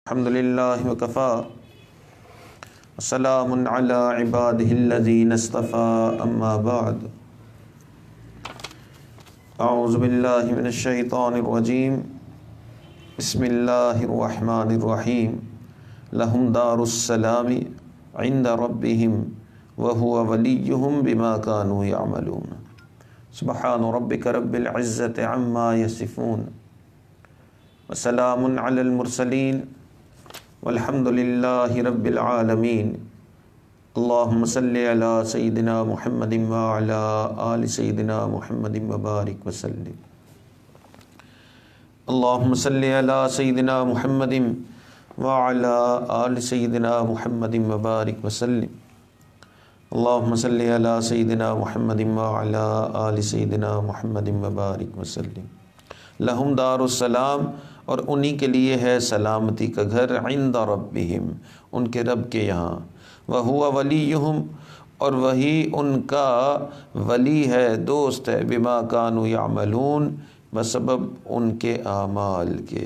الحمد للہ وکفى وسلام علی عباده الذین اصطفى اما بعد اعوذ باللہ من الشیطان الرجیم بسم اللہ الرحمن الرحیم لہم دار السلام عند ربہم وہو ولیہم بما كانوا یعملون سبحان ربک رب العزۃ عما یصفون وسلام علی المرسلین والحمد للہ رب العالمین اللہم صلی علی سیدنا محمد وعلی آل سیدنا محمد وبارک وسلم اللہم صلی علی سیدنا محمد وعلی آل سیدنا محمد وبارک وسلم اللہم صلی علی سیدنا محمد وعلی آل سیدنا محمد وبارک وسلم لہم دار السلام، اور انہی کے لیے ہے سلامتی کا گھر، عند ربہم، ان کے رب کے یہاں، وہو ولیہم، اور وہی ان کا ولی ہے، دوست ہے، بما کانوا یعملون، بسبب ان کے اعمال کے۔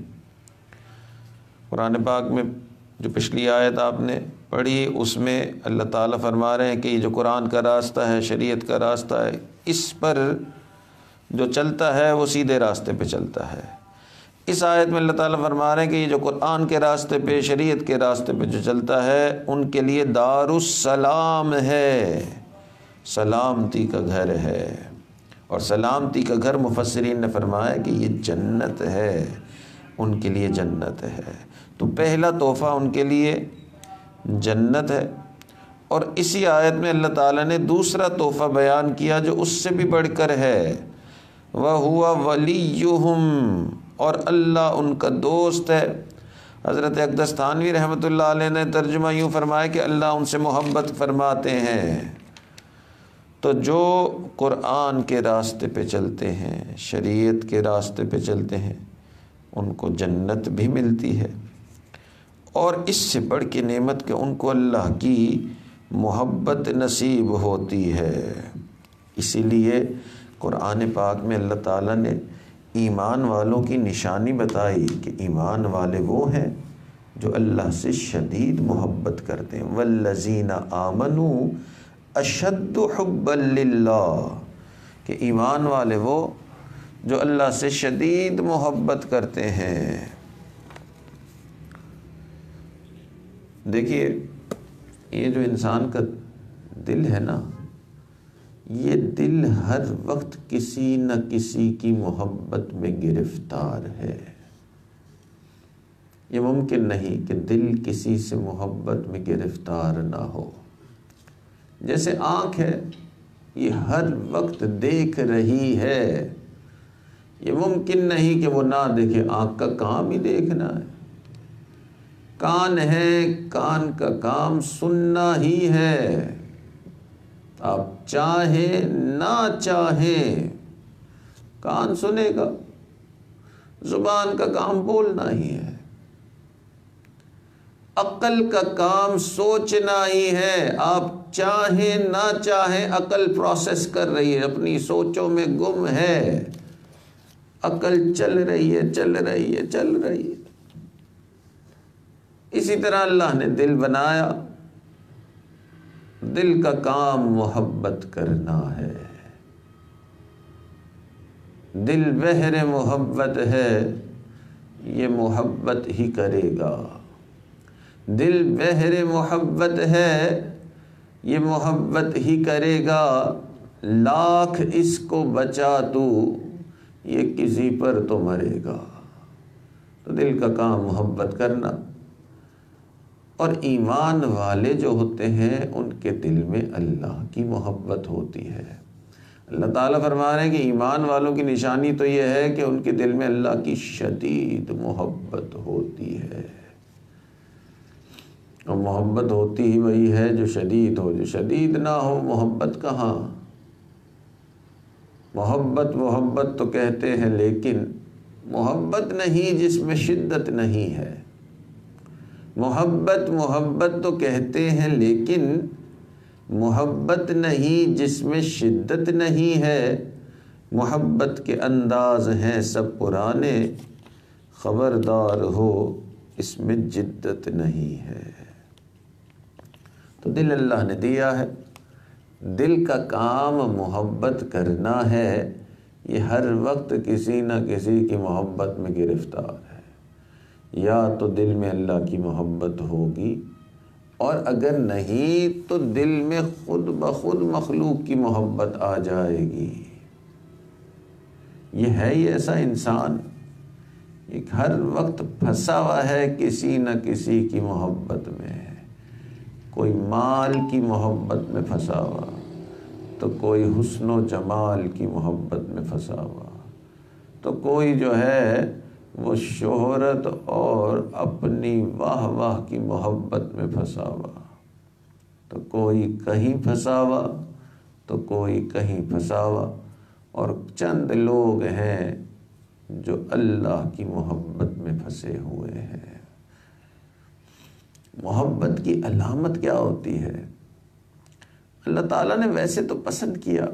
قرآن پاک میں جو پچھلی آیت آپ نے پڑھی، اس میں اللہ تعالیٰ فرما رہے ہیں کہ یہ جو قرآن کا راستہ ہے، شریعت کا راستہ ہے، اس پر جو چلتا ہے وہ سیدھے راستے پہ چلتا ہے۔ اس آیت میں اللہ تعالیٰ فرما رہے ہیں کہ یہ جو قرآن کے راستے پہ، شریعت کے راستے پہ جو چلتا ہے، ان کے لیے دار السلام ہے، سلامتی کا گھر ہے۔ اور سلامتی کا گھر مفسرین نے فرمایا کہ یہ جنت ہے، ان کے لیے جنت ہے۔ تو پہلا تحفہ ان کے لیے جنت ہے، اور اسی آیت میں اللہ تعالیٰ نے دوسرا تحفہ بیان کیا جو اس سے بھی بڑھ کر ہے، وَهُوَ وَلِيُّهُمْ، اور اللہ ان کا دوست ہے۔ حضرت اقدس تھانوی رحمۃ اللہ علیہ نے ترجمہ یوں فرمایا کہ اللہ ان سے محبت فرماتے ہیں۔ تو جو قرآن کے راستے پہ چلتے ہیں، شریعت کے راستے پہ چلتے ہیں، ان کو جنت بھی ملتی ہے، اور اس سے بڑھ کے نعمت کہ ان کو اللہ کی محبت نصیب ہوتی ہے۔ اسی لیے قرآن پاک میں اللہ تعالیٰ نے ایمان والوں کی نشانی بتائی کہ ایمان والے وہ ہیں جو اللہ سے شدید محبت کرتے ہیں، والذین آمنوا اشد حبا للہ، کہ ایمان والے وہ جو اللہ سے شدید محبت کرتے ہیں۔ دیکھیے، یہ جو انسان کا دل ہے نا، یہ دل ہر وقت کسی نہ کسی کی محبت میں گرفتار ہے۔ یہ ممکن نہیں کہ دل کسی سے محبت میں گرفتار نہ ہو۔ جیسے آنکھ ہے، یہ ہر وقت دیکھ رہی ہے، یہ ممکن نہیں کہ وہ نہ دیکھے، آنکھ کا کام ہی دیکھنا ہے۔ کان ہے، کان کا کام سننا ہی ہے، آپ چاہیں نہ چاہیں کان سنے گا، زبان کا کام بولنا ہی ہے، عقل کا کام سوچنا ہی ہے، آپ چاہیں نہ چاہیں عقل پروسیس کر رہی ہے، اپنی سوچوں میں گم ہے، عقل چل رہی ہے، چل رہی ہے، چل رہی ہے۔ اسی طرح اللہ نے دل بنایا، دل کا کام محبت کرنا ہے، دل بحر محبت ہے، یہ محبت ہی کرے گا، دل بحر محبت ہے، یہ محبت ہی کرے گا، لاکھ اس کو بچا تو یہ کسی پر تو مرے گا۔ تو دل کا کام محبت کرنا۔ اور ایمان والے جو ہوتے ہیں ان کے دل میں اللہ کی محبت ہوتی ہے۔ اللہ تعالیٰ فرما رہے ہیں کہ ایمان والوں کی نشانی تو یہ ہے کہ ان کے دل میں اللہ کی شدید محبت ہوتی ہے، اور محبت ہوتی ہی وہی ہے جو شدید ہو، جو شدید نہ ہو محبت کہاں۔ محبت تو کہتے ہیں، لیکن محبت نہیں جس میں شدت نہیں ہے۔ محبت تو کہتے ہیں، لیکن محبت نہیں جس میں شدت نہیں ہے۔ محبت کے انداز ہیں سب پرانے، خبردار ہو اس میں جدت نہیں ہے۔ تو دل اللہ نے دیا ہے، دل کا کام محبت کرنا ہے، یہ ہر وقت کسی نہ کسی کی محبت میں گرفتار ہے۔ یا تو دل میں اللہ کی محبت ہوگی، اور اگر نہیں تو دل میں خود بخود مخلوق کی محبت آ جائے گی۔ یہ ہے ہی ایسا انسان، ایک ہر وقت پھنسا ہوا ہے کسی نہ کسی کی محبت میں، کوئی مال کی محبت میں پھنسا ہوا، تو کوئی حسن و جمال کی محبت میں پھنسا ہوا، تو کوئی جو ہے وہ شہرت اور اپنی واہ واہ کی محبت میں پھنسا ہوا، تو کوئی کہیں پھنسا ہوا تو کوئی کہیں پھنسا ہوا، اور چند لوگ ہیں جو اللہ کی محبت میں پھنسے ہوئے ہیں۔ محبت کی علامت کیا ہوتی ہے؟ اللہ تعالیٰ نے ویسے تو پسند کیا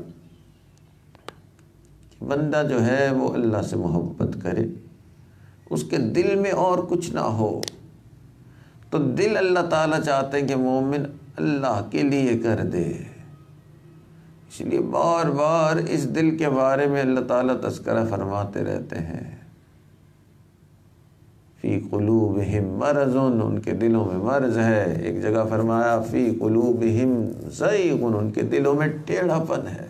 کہ بندہ جو ہے وہ اللہ سے محبت کرے، اس کے دل میں اور کچھ نہ ہو، تو دل اللہ تعالیٰ چاہتے ہیں کہ مومن اللہ کے لیے کر دے۔ اس لیے بار بار اس دل کے بارے میں اللہ تعالیٰ تذکرہ فرماتے رہتے ہیں، فی قلوبہم مرض، ان کے دلوں میں مرض ہے۔ ایک جگہ فرمایا فی قلوبہم زیغ، ان کے دلوں میں ٹیڑھا پن ہے۔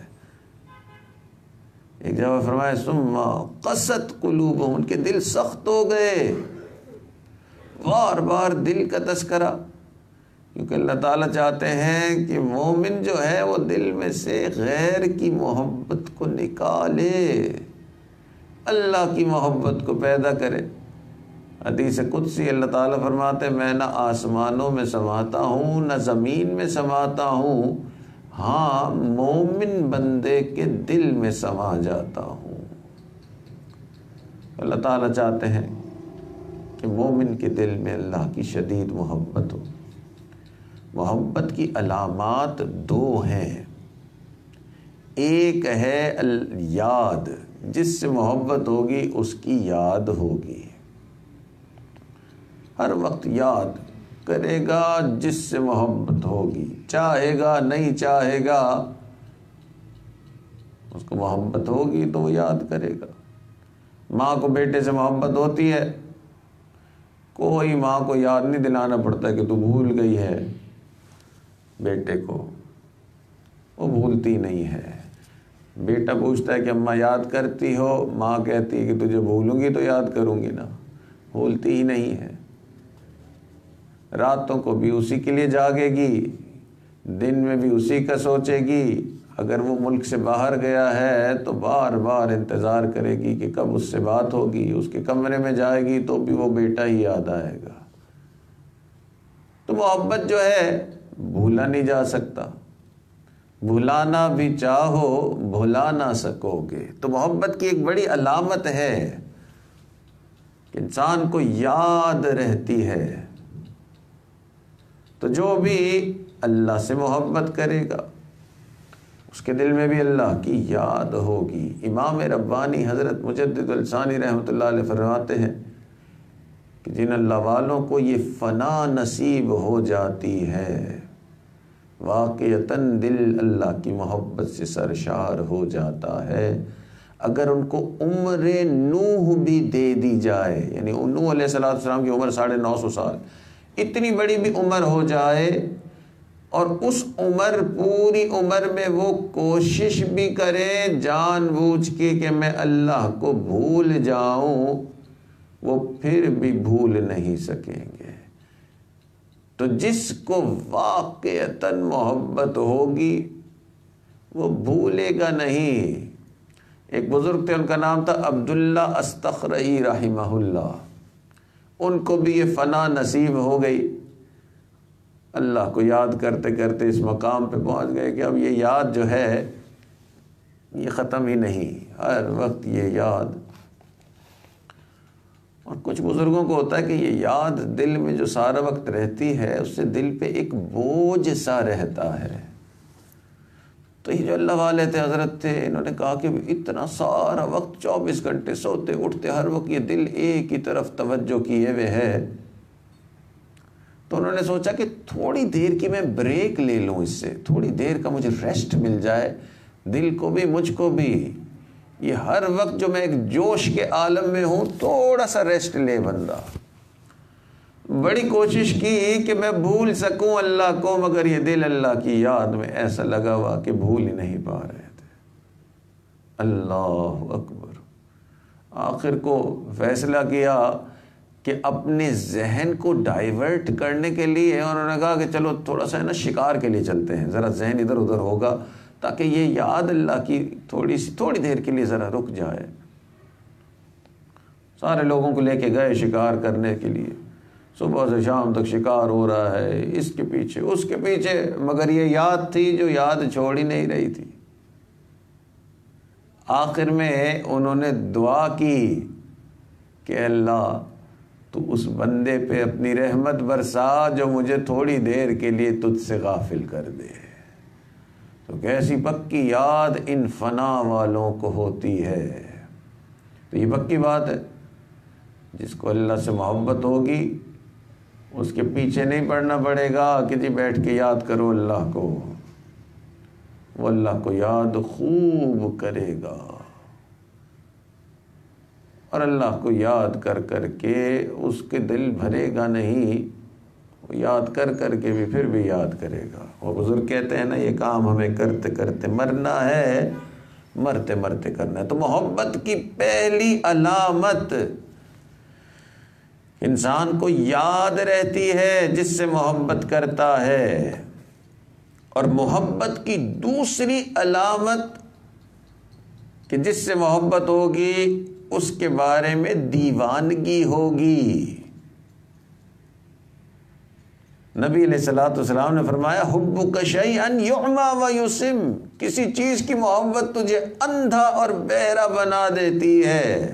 ایک جگہ فرمایا ثم قست قلوبہم، ان کے دل سخت ہو گئے۔ بار بار دل کا تذکرہ، کیونکہ اللہ تعالیٰ چاہتے ہیں کہ مومن جو ہے وہ دل میں سے غیر کی محبت کو نکالے، اللہ کی محبت کو پیدا کرے۔ حدیث قدسی اللہ تعالیٰ فرماتے ہیں میں نہ آسمانوں میں سماتا ہوں نہ زمین میں سماتا ہوں، ہاں مومن بندے کے دل میں سما جاتا ہوں۔ اللہ تعالیٰ چاہتے ہیں کہ مومن کے دل میں اللہ کی شدید محبت ہو۔ محبت کی علامات دو ہیں، ایک ہے یاد، جس سے محبت ہوگی اس کی یاد ہوگی، ہر وقت یاد کرے گا جس سے محبت ہوگی، چاہے گا نہیں چاہے گا، اس کو محبت ہوگی تو وہ یاد کرے گا۔ ماں کو بیٹے سے محبت ہوتی ہے، کوئی ماں کو یاد نہیں دلانا پڑتا کہ تو بھول گئی ہے بیٹے کو، وہ بھولتی نہیں ہے۔ بیٹا پوچھتا ہے کہ اماں یاد کرتی ہو، ماں کہتی ہے کہ تجھے بھولوں گی تو یاد کروں گی نا، بھولتی ہی نہیں ہے۔ راتوں کو بھی اسی کے لیے جاگے گی، دن میں بھی اسی کا سوچے گی، اگر وہ ملک سے باہر گیا ہے تو بار بار انتظار کرے گی کہ کب اس سے بات ہوگی، اس کے کمرے میں جائے گی تو بھی وہ بیٹا ہی یاد آئے گا۔ تو محبت جو ہے بھولا نہیں جا سکتا، بھلانا بھی چاہو بھلا نہ سکو گے۔ تو محبت کی ایک بڑی علامت ہے کہ انسان کو یاد رہتی ہے۔ تو جو بھی اللہ سے محبت کرے گا اس کے دل میں بھی اللہ کی یاد ہوگی۔ امام ربانی حضرت مجدد الثانی رحمۃ اللہ علیہ فرماتے ہیں کہ جن اللہ والوں کو یہ فنا نصیب ہو جاتی ہے، واقعتاً دل اللہ کی محبت سے سرشار ہو جاتا ہے۔ اگر ان کو عمر نوح بھی دے دی جائے، یعنی نوح علیہ السلام کی عمر 950 سال، اتنی بڑی بھی عمر ہو جائے، اور اس پوری عمر میں وہ کوشش بھی کرے جان بوجھ کے کہ میں اللہ کو بھول جاؤں، وہ پھر بھی بھول نہیں سکیں گے۔ تو جس کو واقعتاً محبت ہوگی وہ بھولے گا نہیں۔ ایک بزرگ تھے، ان کا نام تھا عبداللہ استخرئی رحمہ اللہ، ان کو بھی یہ فنا نصیب ہو گئی، اللہ کو یاد کرتے کرتے اس مقام پہ پہنچ گئے کہ اب یہ یاد جو ہے یہ ختم ہی نہیں، ہر وقت یہ یاد۔ اور کچھ بزرگوں کو ہوتا ہے کہ یہ یاد دل میں جو سارا وقت رہتی ہے اس سے دل پہ ایک بوجھ سا رہتا ہے۔ تو یہ جو اللہ والے تھے، حضرت تھے، انہوں نے کہا کہ اتنا سارا وقت 24 گھنٹے سوتے اٹھتے ہر وقت یہ دل ایک ہی طرف توجہ کیے ہوئے ہے، تو انہوں نے سوچا کہ تھوڑی دیر کی میں بریک لے لوں اس سے، تھوڑی دیر کا مجھے ریسٹ مل جائے، دل کو بھی مجھ کو بھی۔ یہ ہر وقت جو میں ایک جوش کے عالم میں ہوں، تھوڑا سا ریسٹ لے بندہ۔ بڑی کوشش کی کہ میں بھول سکوں اللہ کو، مگر یہ دل اللہ کی یاد میں ایسا لگا ہوا کہ بھول ہی نہیں پا رہے تھے۔ اللہ اکبر۔ آخر کو فیصلہ کیا کہ اپنے ذہن کو ڈائیورٹ کرنے کے لیے انہوں نے کہا کہ چلو تھوڑا سا ہے نا شکار کے لیے چلتے ہیں، ذرا ذہن ادھر ادھر ہوگا تاکہ یہ یاد اللہ کی تھوڑی دیر کے لیے ذرا رک جائے۔ سارے لوگوں کو لے کے گئے شکار کرنے کے لیے، صبح سے شام تک شکار ہو رہا ہے، اس کے پیچھے اس کے پیچھے، مگر یہ یاد تھی جو یاد چھوڑ ہی نہیں رہی تھی۔ آخر میں انہوں نے دعا کی کہ اللہ تو اس بندے پہ اپنی رحمت برسا جو مجھے تھوڑی دیر کے لیے تجھ سے غافل کر دے۔ تو کیسی پکی یاد ان فنا والوں کو ہوتی ہے۔ تو یہ پکی بات ہے، جس کو اللہ سے محبت ہوگی اس کے پیچھے نہیں پڑنا پڑے گا کہ جی بیٹھ کے یاد کرو اللہ کو، وہ اللہ کو یاد خوب کرے گا، اور اللہ کو یاد کر کر کے اس کے دل بھرے گا نہیں، وہ یاد کر کر کے بھی پھر بھی یاد کرے گا۔ وہ بزرگ کہتے ہیں نا، یہ کام ہمیں کرتے کرتے مرنا ہے، مرتے مرتے کرنا ہے۔ تو محبت کی پہلی علامت انسان کو یاد رہتی ہے جس سے محبت کرتا ہے، اور محبت کی دوسری علامت کہ جس سے محبت ہوگی اس کے بارے میں دیوانگی ہوگی۔ نبی علیہ الصلوۃ والسلام نے فرمایا حبک شیئا یعمی ویسم، کسی چیز کی محبت تجھے اندھا اور بہرا بنا دیتی ہے۔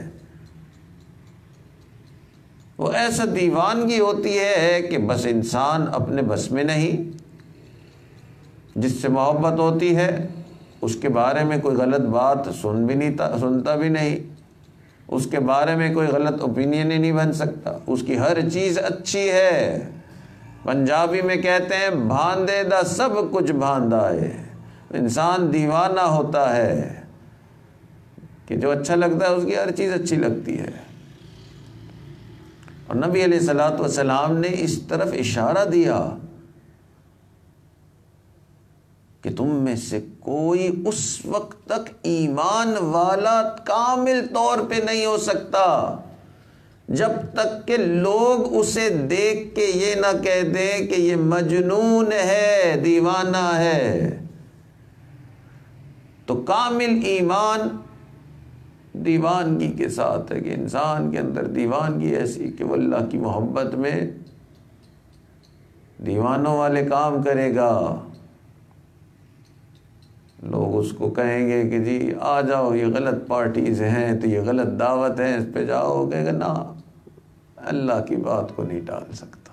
وہ ایسا دیوانگی ہوتی ہے کہ بس انسان اپنے بس میں نہیں۔ جس سے محبت ہوتی ہے اس کے بارے میں کوئی غلط بات سنتا بھی نہیں، اس کے بارے میں کوئی غلط اوپینین ہی نہیں بن سکتا، اس کی ہر چیز اچھی ہے۔ پنجابی میں کہتے ہیں بھاندے دا سب کچھ بھاندا ہے۔ انسان دیوانہ ہوتا ہے کہ جو اچھا لگتا ہے اس کی ہر چیز اچھی لگتی ہے۔ اور نبی علیہ الصلوۃ والسلام نے اس طرف اشارہ دیا کہ تم میں سے کوئی اس وقت تک ایمان والا کامل طور پہ نہیں ہو سکتا جب تک کہ لوگ اسے دیکھ کے یہ نہ کہہ دیں کہ یہ مجنون ہے، دیوانہ ہے۔ تو کامل ایمان دیوانگی کے ساتھ ہے کہ انسان کے اندر دیوانگی ایسی کہ وہ اللہ کی محبت میں دیوانوں والے کام کرے گا۔ لوگ اس کو کہیں گے کہ جی آ جاؤ، یہ غلط پارٹیز ہیں، تو یہ غلط دعوت ہے، اس پہ جاؤ، کہے گا نا، اللہ کی بات کو نہیں ٹال سکتا۔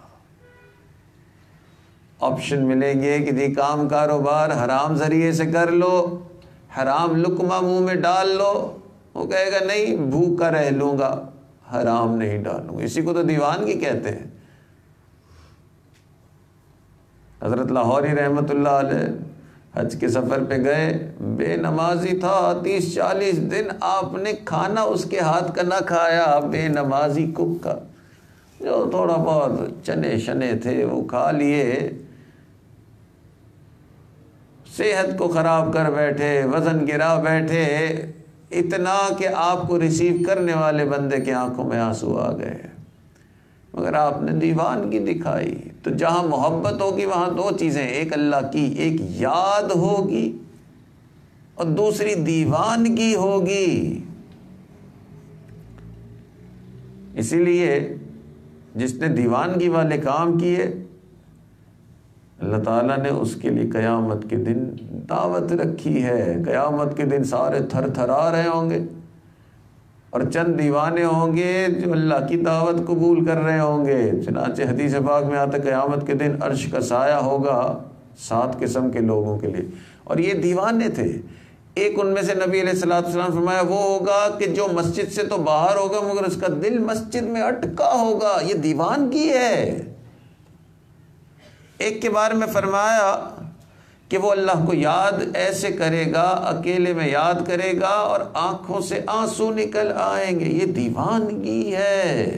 آپشن ملیں گے کہ جی کام کاروبار حرام ذریعے سے کر لو، حرام لقمہ منہ میں ڈال لو، وہ کہے گا نہیں، بھوکا رہ لوں گا، حرام نہیں ڈالوں گا۔ اسی کو تو دیوانگی کہتے ہیں۔ حضرت لاہوری رحمۃ اللہ علیہ حج کے سفر پہ گئے، بے نمازی تھا، 30-40 دن آپ نے کھانا اس کے ہاتھ کا نہ کھایا، بے نمازی کک کا، جو تھوڑا بہت چنے شنے تھے وہ کھا لیے، صحت کو خراب کر بیٹھے، وزن گرا بیٹھے، اتنا کہ آپ کو ریسیو کرنے والے بندے کی آنکھوں میں آنسو آ گئے، مگر آپ نے دیوانگی دکھائی۔ تو جہاں محبت ہوگی وہاں دو چیزیں، ایک اللہ کی ایک یاد ہوگی اور دوسری دیوانگی ہوگی۔ اسی لیے جس نے دیوانگی والے کام کیے، اللہ تعالیٰ نے اس کے لیے قیامت کے دن دعوت رکھی ہے۔ قیامت کے دن سارے تھر تھرا رہے ہوں گے، اور چند دیوانے ہوں گے جو اللہ کی دعوت قبول کر رہے ہوں گے۔ چنانچہ حدیث پاک میں آتا ہے قیامت کے دن عرش کا سایہ ہوگا 7 قسم کے لوگوں کے لیے، اور یہ دیوانے تھے۔ ایک ان میں سے نبی علیہ الصلوۃ والسلام فرمایا وہ ہوگا کہ جو مسجد سے تو باہر ہوگا مگر اس کا دل مسجد میں اٹکا ہوگا، یہ دیوانگی ہے۔ ایک کے بارے میں فرمایا کہ وہ اللہ کو یاد ایسے کرے گا، اکیلے میں یاد کرے گا اور آنکھوں سے آنسو نکل آئیں گے. یہ دیوانگی ہے.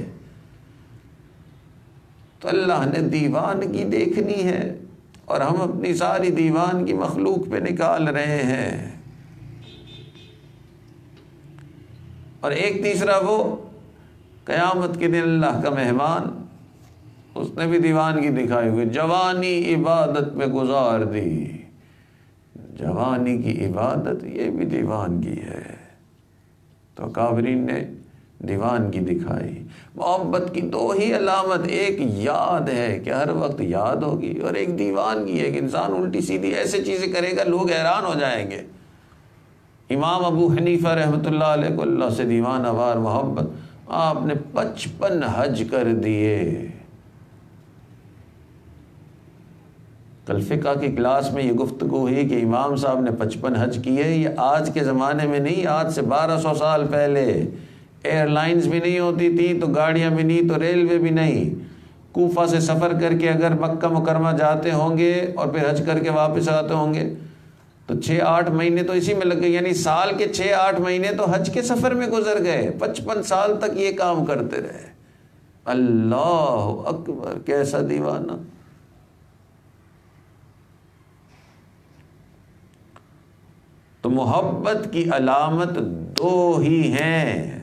تو اللہ نے دیوانگی دیکھنی ہے اور ہم اپنی ساری دیوانگی مخلوق پہ نکال رہے ہیں. اور ایک تیسرا وہ قیامت کے دن اللہ کا مہمان، اس نے بھی دیوانگی دکھائی ہوئی. جوانی عبادت میں گزار دی. جوانی کی عبادت یہ بھی دیوانگی ہے. تو اکابرین نے دیوانگی دکھائی. محبت کی دو ہی علامت، ایک یاد ہے کہ ہر وقت یاد ہوگی، اور ایک دیوانگی ہے کہ انسان الٹی سیدھی ایسے چیزیں کرے گا لوگ حیران ہو جائیں گے. امام ابو حنیفہ رحمۃ اللہ علیہ کو اللہ سے دیوانہ وار محبت، آپ نے 55 حج کر دیے. کل فقہ کی کلاس میں یہ گفتگو ہوئی کہ امام صاحب نے 55 حج کیے. یہ آج کے زمانے میں نہیں، آج سے 1200 سال پہلے ایئر لائنز بھی نہیں ہوتی تھی، تو گاڑیاں بھی نہیں، تو ریلوے بھی نہیں. کوفہ سے سفر کر کے اگر مکہ مکرمہ جاتے ہوں گے اور پھر حج کر کے واپس آتے ہوں گے تو 6-8 مہینے تو اسی میں لگ گئے، یعنی سال کے 6-8 مہینے تو حج کے سفر میں گزر گئے. 55 سال تک یہ کام کرتے رہے. اللہ اکبر، کیسا دیوانہ. تو محبت کی علامت دو ہی ہیں.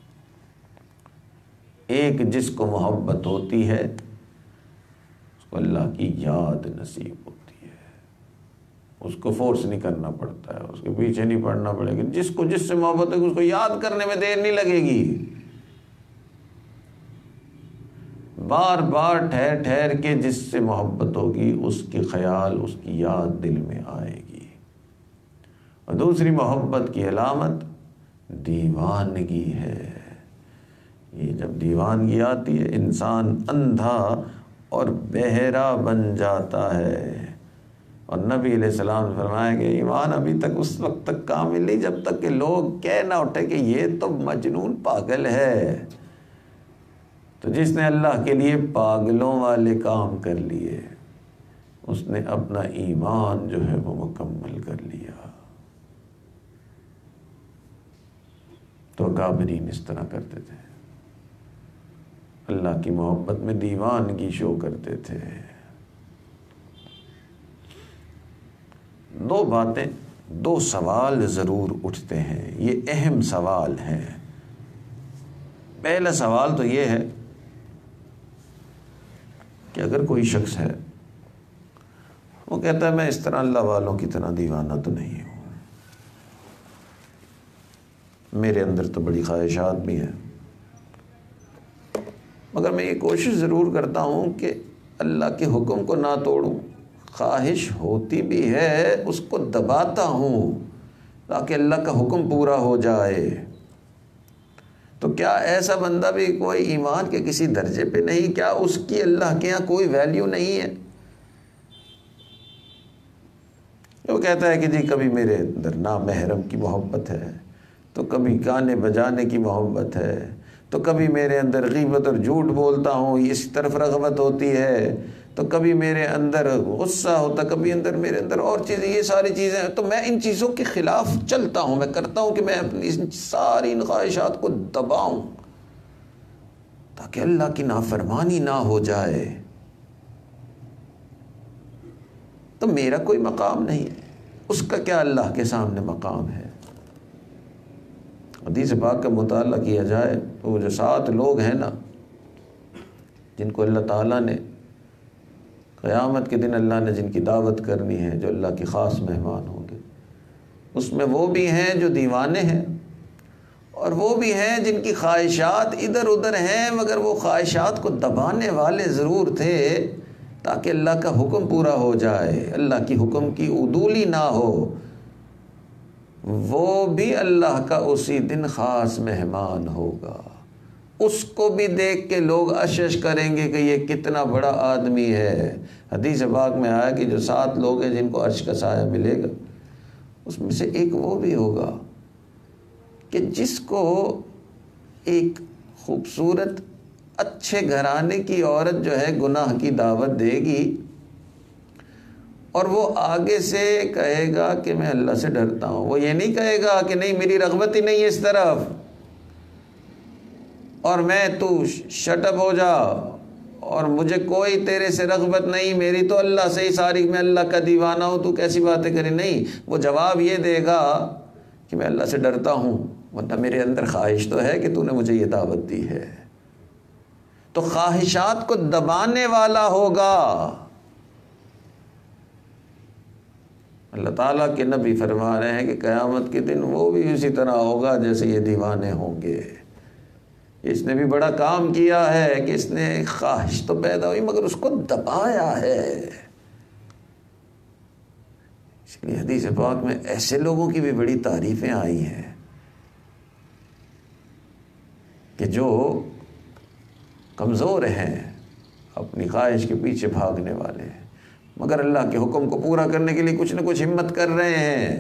ایک جس کو محبت ہوتی ہے اس کو اللہ کی یاد نصیب ہوتی ہے، اس کو فورس نہیں کرنا پڑتا ہے، اس کے پیچھے نہیں پڑنا پڑے گا. جس کو جس سے محبت ہے اس کو یاد کرنے میں دیر نہیں لگے گی. بار بار ٹھہر ٹھہر کے جس سے محبت ہوگی اس کے خیال، اس کی یاد دل میں آئے گی. اور دوسری محبت کی علامت دیوانگی ہے. یہ جب دیوانگی آتی ہے انسان اندھا اور بہرا بن جاتا ہے. اور نبی علیہ السلام نے فرمایا کہ ایمان ابھی تک اس وقت تک کامل نہیں جب تک کہ لوگ کہہ نہ اٹھے کہ یہ تو مجنون پاگل ہے. تو جس نے اللہ کے لیے پاگلوں والے کام کر لیے اس نے اپنا ایمان جو ہے وہ مکمل کر لیا. تو اکابرین اس طرح کرتے تھے، اللہ کی محبت میں دیوانگی شو کرتے تھے. دو باتیں، دو سوال ضرور اٹھتے ہیں، یہ اہم سوال ہیں. پہلا سوال تو یہ ہے کہ اگر کوئی شخص ہے وہ کہتا ہے میں اس طرح اللہ والوں کی طرح دیوانہ تو نہیں ہوں، میرے اندر تو بڑی خواہشات بھی ہیں، مگر میں یہ کوشش ضرور کرتا ہوں کہ اللہ کے حکم کو نہ توڑوں. خواہش ہوتی بھی ہے، اس کو دباتا ہوں تاکہ اللہ کا حکم پورا ہو جائے. تو کیا ایسا بندہ بھی کوئی ایمان کے کسی درجے پہ نہیں؟ کیا اس کی اللہ کے یہاں کوئی ویلیو نہیں ہے؟ وہ کہتا ہے کہ جی کبھی میرے اندر نامحرم کی محبت ہے، تو کبھی گانے بجانے کی محبت ہے، تو کبھی میرے اندر غیبت اور جھوٹ بولتا ہوں اس طرف رغبت ہوتی ہے، تو کبھی میرے اندر غصہ ہوتا، کبھی میرے اندر اور چیزیں، یہ ساری چیزیں ہیں. تو میں ان چیزوں کے خلاف چلتا ہوں، میں کرتا ہوں کہ میں اپنی ان ساری ان خواہشات کو دباؤں تاکہ اللہ کی نافرمانی نہ ہو جائے. تو میرا کوئی مقام نہیں ہے، اس کا کیا اللہ کے سامنے مقام ہے؟ حدیث پاک کا مطالعہ کیا جائے تو وہ جو 7 لوگ ہیں نا جن کو اللہ تعالیٰ نے قیامت کے دن اللہ نے جن کی دعوت کرنی ہے، جو اللہ کے خاص مہمان ہوں گے، اس میں وہ بھی ہیں جو دیوانے ہیں اور وہ بھی ہیں جن کی خواہشات ادھر ادھر ہیں، مگر وہ خواہشات کو دبانے والے ضرور تھے تاکہ اللہ کا حکم پورا ہو جائے، اللہ کی حکم کی عدولی نہ ہو. وہ بھی اللہ کا اسی دن خاص مہمان ہوگا. اس کو بھی دیکھ کے لوگ اشش کریں گے کہ یہ کتنا بڑا آدمی ہے. حدیث پاک میں آیا کہ جو 7 لوگ ہیں جن کو عرش کا سایہ ملے گا، اس میں سے ایک وہ بھی ہوگا کہ جس کو ایک خوبصورت اچھے گھرانے کی عورت جو ہے گناہ کی دعوت دے گی اور وہ آگے سے کہے گا کہ میں اللہ سے ڈرتا ہوں، وہ یہ نہیں کہے گا کہ نہیں میری رغبت ہی نہیں ہے اس طرف اور میں تو شٹ اپ ہو جا اور مجھے کوئی تیرے سے رغبت نہیں، میری تو اللہ سے ہی ساری، میں اللہ کا دیوانہ ہوں، تو کیسی باتیں کرے. نہیں، وہ جواب یہ دے گا کہ میں اللہ سے ڈرتا ہوں، ورنہ میرے اندر خواہش تو ہے کہ تو نے مجھے یہ دعوت دی ہے. تو خواہشات کو دبانے والا ہوگا. اللہ تعالیٰ کے نبی فرما رہے ہیں کہ قیامت کے دن وہ بھی اسی طرح ہوگا جیسے یہ دیوانے ہوں گے. اس نے بھی بڑا کام کیا ہے کہ اس نے خواہش تو پیدا ہوئی مگر اس کو دبایا ہے. اس لیے حدیث پاک میں ایسے لوگوں کی بھی بڑی تعریفیں آئی ہیں کہ جو کمزور ہیں، اپنی خواہش کے پیچھے بھاگنے والے ہیں، مگر اللہ کے حکم کو پورا کرنے کے لیے کچھ نہ کچھ ہمت کر رہے ہیں.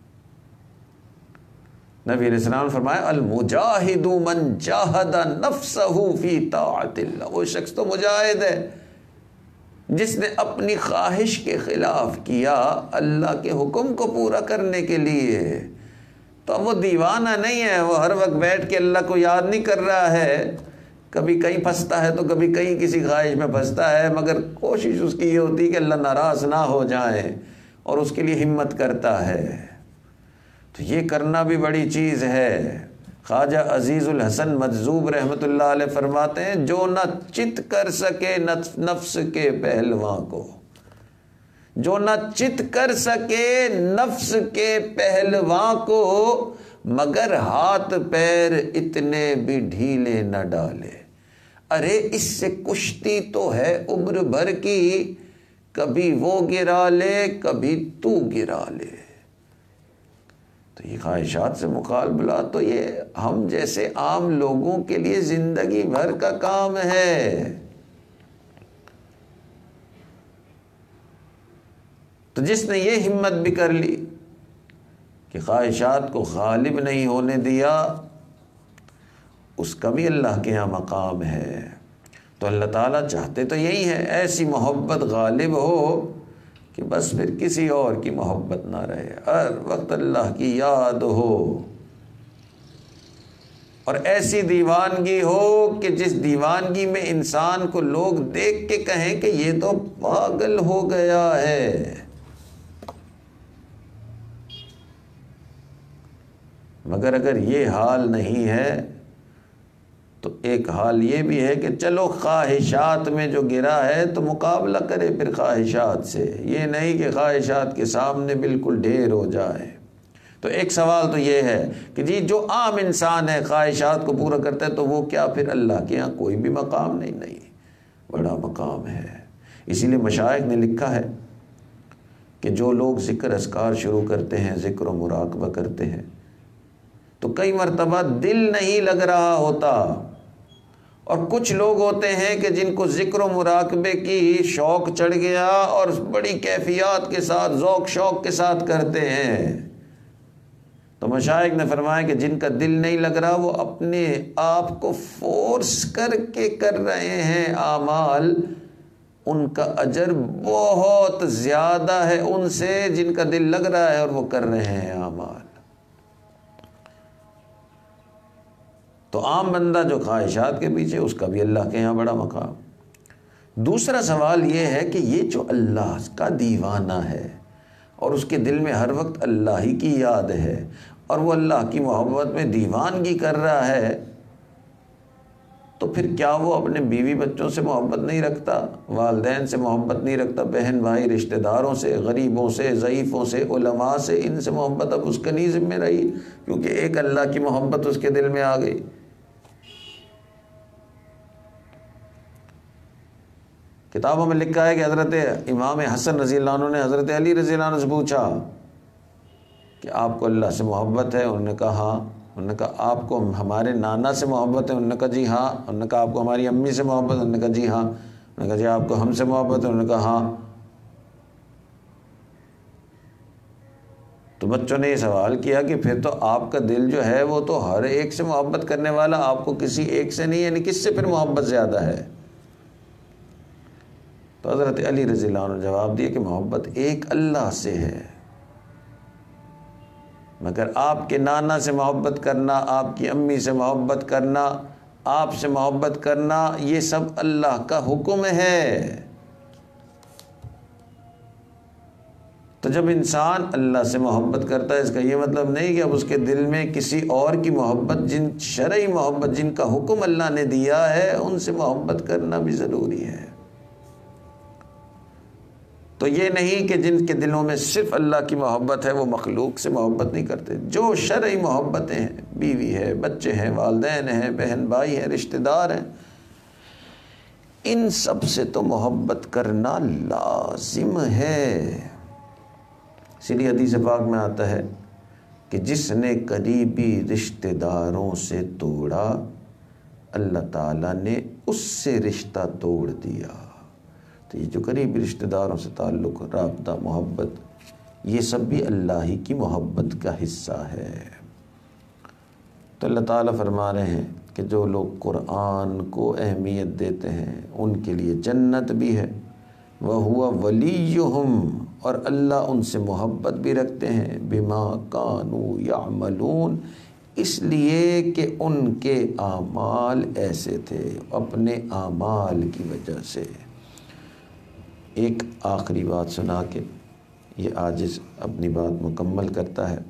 نبی علیہ السلام نے فرمایا المجاہد من جاہد نفسہ فی طاعت اللہ. وہ شخص تو مجاہد ہے جس نے اپنی خواہش کے خلاف کیا اللہ کے حکم کو پورا کرنے کے لیے. تو اب وہ دیوانہ نہیں ہے، وہ ہر وقت بیٹھ کے اللہ کو یاد نہیں کر رہا ہے، کبھی کہیں پھنستا ہے تو کبھی کہیں کسی خواہش میں پھنستا ہے، مگر کوشش اس کی یہ ہوتی ہے کہ اللہ ناراض نہ ہو جائے اور اس کے لیے ہمت کرتا ہے. تو یہ کرنا بھی بڑی چیز ہے. خواجہ عزیز الحسن مجذوب رحمۃ اللہ علیہ فرماتے ہیں جو نہ چت کر سکے نفس کے پہلواں کو، جو نہ چت کر سکے نفس کے پہلواں کو، مگر ہاتھ پیر اتنے بھی ڈھیلے نہ ڈالے. ارے اس سے کشتی تو ہے عمر بھر کی، کبھی وہ گرا لے کبھی تو گرا لے. تو یہ خواہشات سے مقابلہ تو یہ ہم جیسے عام لوگوں کے لیے زندگی بھر کا کام ہے. تو جس نے یہ ہمت بھی کر لی کہ خواہشات کو غالب نہیں ہونے دیا، اس کا بھی اللہ کے ہاں مقام ہے. تو اللہ تعالیٰ چاہتے تو یہی ہے ایسی محبت غالب ہو کہ بس پھر کسی اور کی محبت نہ رہے، ہر وقت اللہ کی یاد ہو، اور ایسی دیوانگی ہو کہ جس دیوانگی میں انسان کو لوگ دیکھ کے کہیں کہ یہ تو پاگل ہو گیا ہے. مگر اگر یہ حال نہیں ہے تو ایک حال یہ بھی ہے کہ چلو خواہشات میں جو گرا ہے تو مقابلہ کرے پھر خواہشات سے، یہ نہیں کہ خواہشات کے سامنے بالکل ڈھیر ہو جائے. تو ایک سوال تو یہ ہے کہ جی جو عام انسان ہے خواہشات کو پورا کرتا ہے تو وہ کیا پھر اللہ کے یہاں کوئی بھی مقام نہیں؟ نہیں، بڑا مقام ہے. اسی لیے مشائخ نے لکھا ہے کہ جو لوگ ذکر اذکار شروع کرتے ہیں، ذکر و مراقبہ کرتے ہیں، تو کئی مرتبہ دل نہیں لگ رہا ہوتا، اور کچھ لوگ ہوتے ہیں کہ جن کو ذکر و مراقبے کی شوق چڑھ گیا اور بڑی کیفیات کے ساتھ ذوق شوق کے ساتھ کرتے ہیں. تو مشائخ نے فرمایا کہ جن کا دل نہیں لگ رہا وہ اپنے آپ کو فورس کر کے کر رہے ہیں اعمال، ان کا اجر بہت زیادہ ہے ان سے جن کا دل لگ رہا ہے اور وہ کر رہے ہیں اعمال. تو عام بندہ جو خواہشات کے پیچھے، اس کا بھی اللہ کے یہاں بڑا مقام. دوسرا سوال یہ ہے کہ یہ جو اللہ کا دیوانہ ہے اور اس کے دل میں ہر وقت اللہ ہی کی یاد ہے اور وہ اللہ کی محبت میں دیوانگی کر رہا ہے، تو پھر کیا وہ اپنے بیوی بچوں سے محبت نہیں رکھتا، والدین سے محبت نہیں رکھتا، بہن بھائی رشتہ داروں سے، غریبوں سے، ضعیفوں سے، علماء سے، ان سے محبت اب اس کے نہیں ذمہ رہی کیونکہ ایک اللہ کی محبت اس کے دل میں آ گئی. کتابوں میں لکھا ہے کہ حضرت امام حسن رضی اللہ عنہ نے حضرت علی رضی اللہ عنہ سے پوچھا کہ آپ کو اللہ سے محبت ہے؟ انہوں نے کہا ہاں. انہوں نے کہا آپ کو ہمارے نانا سے محبت ہے؟ انہوں نے کہا جی ہاں. انہوں نے کہا آپ کو ہماری امی سے محبت ہے؟ انہوں نے کہا جی ہاں. انہوں نے کہا جی آپ کو ہم سے محبت ہے؟ انہوں نے کہا ہاں. تو بچوں نے یہ سوال کیا کہ پھر تو آپ کا دل جو ہے وہ تو ہر ایک سے محبت کرنے والا، آپ کو کسی ایک سے نہیں، یعنی کس سے پھر محبت زیادہ ہے؟ تو تو حضرت علی رضی اللہ عنہ نے جواب دیا کہ محبت ایک اللہ سے ہے، مگر آپ کے نانا سے محبت کرنا، آپ کی امی سے محبت کرنا، آپ سے محبت کرنا، یہ سب اللہ کا حکم ہے۔ تو جب انسان اللہ سے محبت کرتا ہے، اس کا یہ مطلب نہیں کہ اب اس کے دل میں کسی اور کی محبت، جن شرعی محبت جن کا حکم اللہ نے دیا ہے ان سے محبت کرنا بھی ضروری ہے۔ تو یہ نہیں کہ جن کے دلوں میں صرف اللہ کی محبت ہے وہ مخلوق سے محبت نہیں کرتے۔ جو شرعی محبتیں ہیں، بیوی ہے، بچے ہیں، والدین ہیں، بہن بھائی ہیں، رشتہ دار ہیں، ان سب سے تو محبت کرنا لازم ہے۔ اسی لیے حدیث پاک میں آتا ہے کہ جس نے قریبی رشتہ داروں سے توڑا، اللہ تعالیٰ نے اس سے رشتہ توڑ دیا۔ تو یہ جو قریبی رشتہ داروں سے تعلق، رابطہ، محبت، یہ سب بھی اللہ ہی کی محبت کا حصہ ہے۔ تو اللہ تعالیٰ فرما رہے ہیں کہ جو لوگ قرآن کو اہمیت دیتے ہیں ان کے لیے جنت بھی ہے، وَهُوَ وَلِيُّهُمْ، اور اللہ ان سے محبت بھی رکھتے ہیں، بِمَا كَانُوا يَعْمَلُونَ، اس لیے کہ ان کے اعمال ایسے تھے، اپنے اعمال کی وجہ سے۔ ایک آخری بات سنا کے یہ عاجز اپنی بات مکمل کرتا ہے۔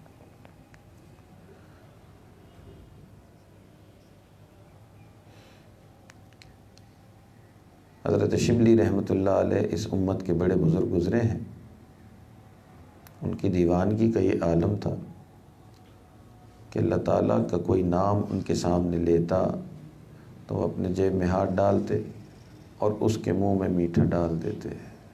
حضرت شبلی رحمۃ اللہ علیہ اس امت کے بڑے بزرگ گزرے ہیں، ان کی دیوانگی کا یہ عالم تھا کہ اللہ تعالیٰ کا کوئی نام ان کے سامنے لیتا تو وہ اپنے جیب میں ہاتھ ڈالتے اور اس کے منہ میں میٹھا ڈال دیتے۔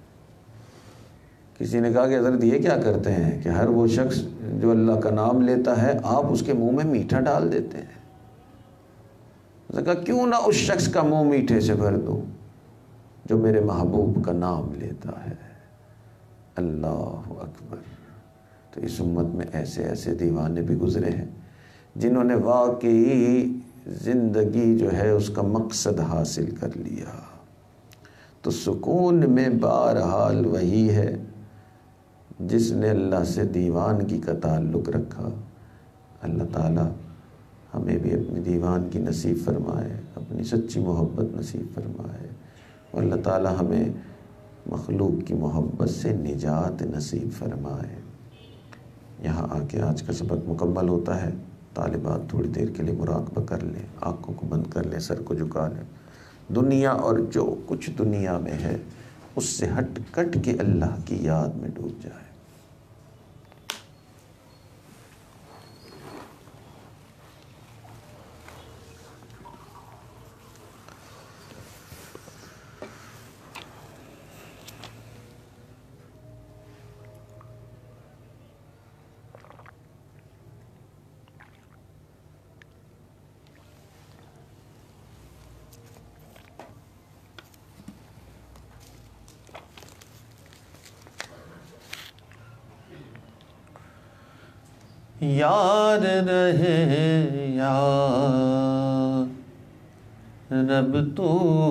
کسی نے کہا کہ حضرت یہ کیا کرتے ہیں کہ ہر وہ شخص جو اللہ کا نام لیتا ہے آپ اس کے منہ میں میٹھا ڈال دیتے ہیں؟ اس نے کہا کیوں نہ اس شخص کا منہ میٹھے سے بھر دوں جو میرے محبوب کا نام لیتا ہے۔ اللہ اکبر۔ تو اس امت میں ایسے ایسے دیوانے بھی گزرے ہیں جنہوں نے واقعی زندگی جو ہے اس کا مقصد حاصل کر لیا۔ تو سکون میں بہرحال وہی ہے جس نے اللہ سے دیوانگی کا تعلق رکھا۔ اللہ تعالیٰ ہمیں بھی اپنی دیوانگی نصیب فرمائے، اپنی سچی محبت نصیب فرمائے، اور اللہ تعالیٰ ہمیں مخلوق کی محبت سے نجات نصیب فرمائے۔ یہاں آ کے آج کا سبق مکمل ہوتا ہے۔ طالبات تھوڑی دیر کے لیے مراقبہ کر لیں، آنکھوں کو بند کر لیں، سر کو جھکا لیں، دنیا اور جو کچھ دنیا میں ہے اس سے ہٹ کٹ کے اللہ کی یاد میں ڈوب جائے۔ یار رہے یار رب تو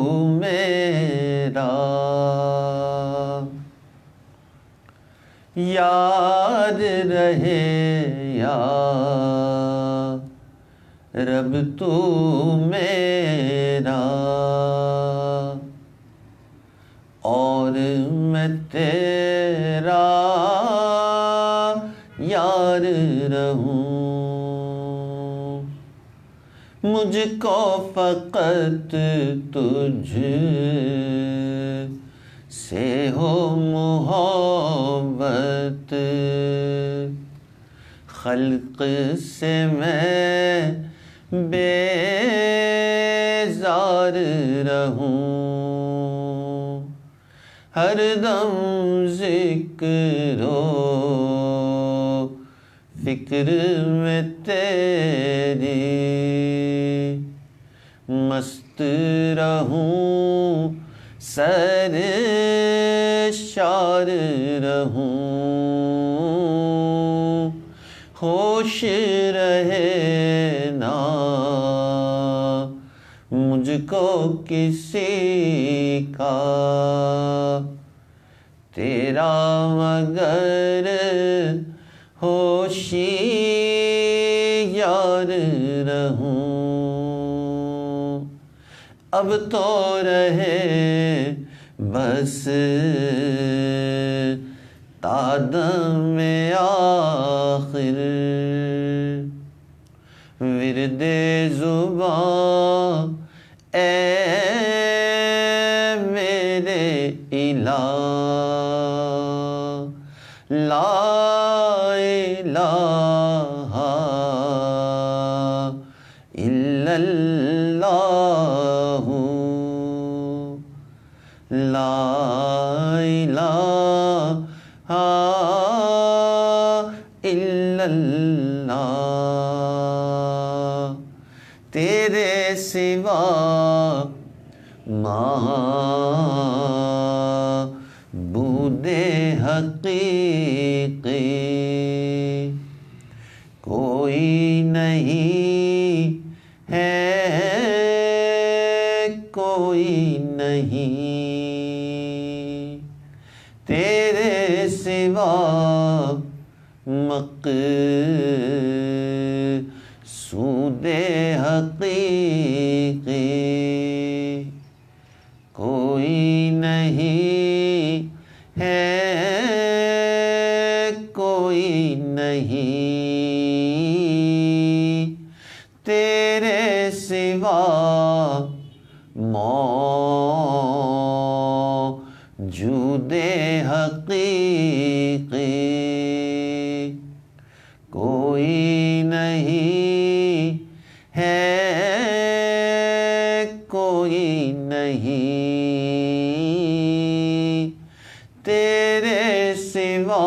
میرا، یار رہے یار رب تو میرا، اور میں تیرا یار رہوں۔ مجھ کو فقط تجھ سے ہو محبت، خلق سے میں بیزار رہوں۔ ہر دم ذکر و فکر میں تیری مست رہوں، سرشار رہوں۔ ہوش رہے نا مجھ کو کسی کا تیرا مگر ہوشیار رہوں، اب تو رہے بس تا دم آخر، ورد زباں اے میرے الہ، لا الہ الا اللہ، لا الہ الا اللہ، تیرے سوا معبود حقیقی کوئی نہیں ہے، کوئی نہیں تیرے سوا مقصود حقیقی کوئی نہیں ہے، کوئی نہیں تیرے سوا موجود حقیقی کوئی نہیں ہے، کوئی نہیں تیرے سوا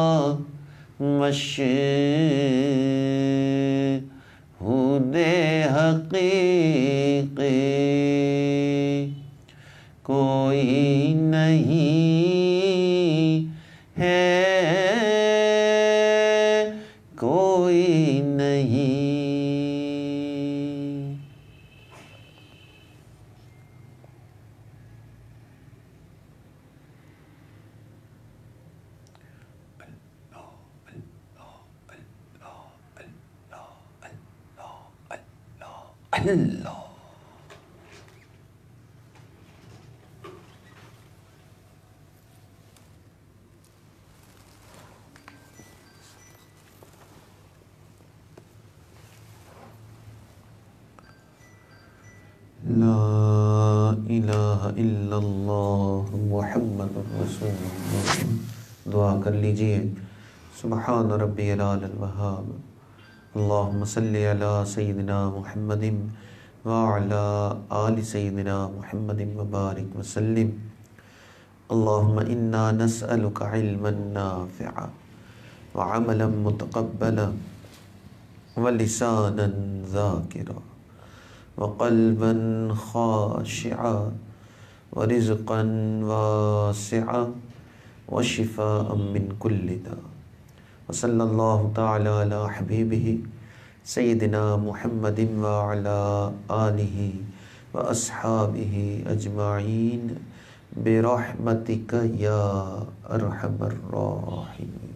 مشہود حقیقی کوئی نہیں ہے، کوئی نہیں۔ اللہ لا الہ الا اللہ محمد رسول اللہ۔ دعا کر لیجئے، سبحان ربی العلی الوہاب، اللہم صلی علی سیدنا محمد وعلی آل سیدنا محمد وبارک وسلم۔ اللہم انا نسألک علما نافعا وعملا متقبلا ولسانا ذاکرا وقلبا خاشعا ورزقا واسعا وشفاء من كل داء، وصلی اللہ تعالی علی حبیبہ سیدنا محمد وعلی آلہ واصحابہ اجمعین برحمتک یا ارحم الراحمین۔